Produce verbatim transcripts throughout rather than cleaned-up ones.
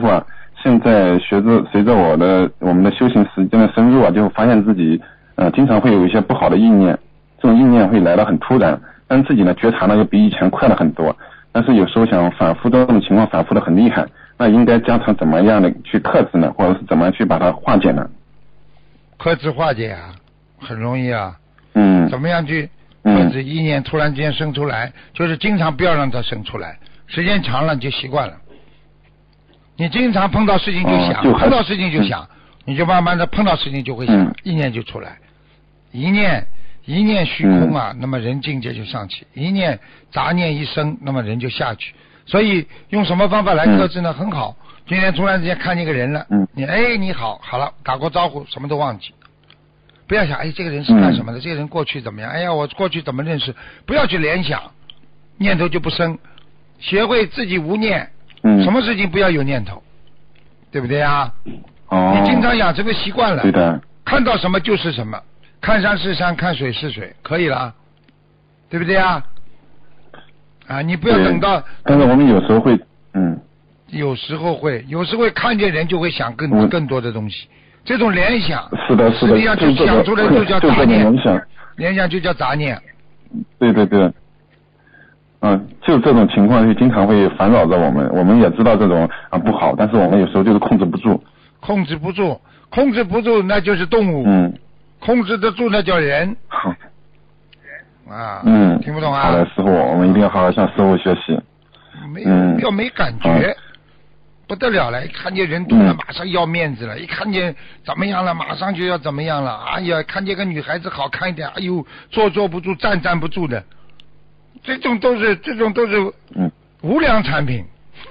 傅啊，现在随着随着我的我们的修行时间的深入啊，就发现自己呃经常会有一些不好的意念，这种意念会来得很突然，但自己呢觉察呢又比以前快了很多，但是有时候想反复这种情况反复的很厉害，那应该家常怎么样的去克制呢，或者是怎么样去把它化解呢？ 克制化解啊，很容易啊。 嗯。 怎么样去克制意念突然之间生出来？嗯、就是经常不要让它生出来，时间长了你就习惯了。你经常碰到事情就想，哦、就碰到事情就想，嗯、你就慢慢的碰到事情就会想，嗯、意念就出来。一念一念虚空啊，嗯、那么人境界就上去；一念杂念一生，那么人就下去。所以用什么方法来克制呢？嗯、很好。今天突然之间看见一个人了，嗯、你哎你好，好了，打过招呼，什么都忘记。不要想哎这个人是干什么的，嗯、这个人过去怎么样？哎呀我过去怎么认识？不要去联想，念头就不生。学会自己无念。嗯，什么事情不要有念头，对不对啊？哦，你经常养成个习惯了， 对的。 看到什么就是什么，看山是山，看水是水，可以了，对不对啊？啊，你不要等到。 但是我们有时候会，嗯， 有时候会，有时候会看见人就会想更、嗯、更多的东西，这种联想， 是的，是的， 实际上就想出来就叫杂念， 联想， 联想就叫杂念。 对对对。嗯，就这种情况就经常会烦扰着我们，我们也知道这种啊不好，但是我们有时候就是控制不住。 控制不住，控制不住那就是动物。嗯。控制得住那叫人。 好。 啊。 嗯。 听不懂啊？ 好的，师傅，我们一定要好好向师傅学习。 没有、嗯、要没感觉，嗯、不得了了！一看见人突然马上要面子了，嗯、一看见怎么样了，马上就要怎么样了。哎呀，看见个女孩子好看一点，哎呦，坐坐不住，站站不住的。这种都是这种都是无良产品，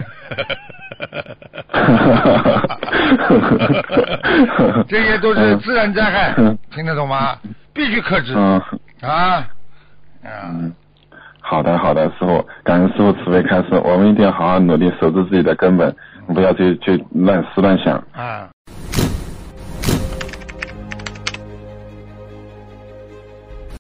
这些都是自然灾害，听得懂吗？必须克制啊啊！ 嗯，好的好的，师傅，感恩师傅慈悲开示，我们一定要好好努力守住自己的根本，不要去去乱思乱想啊。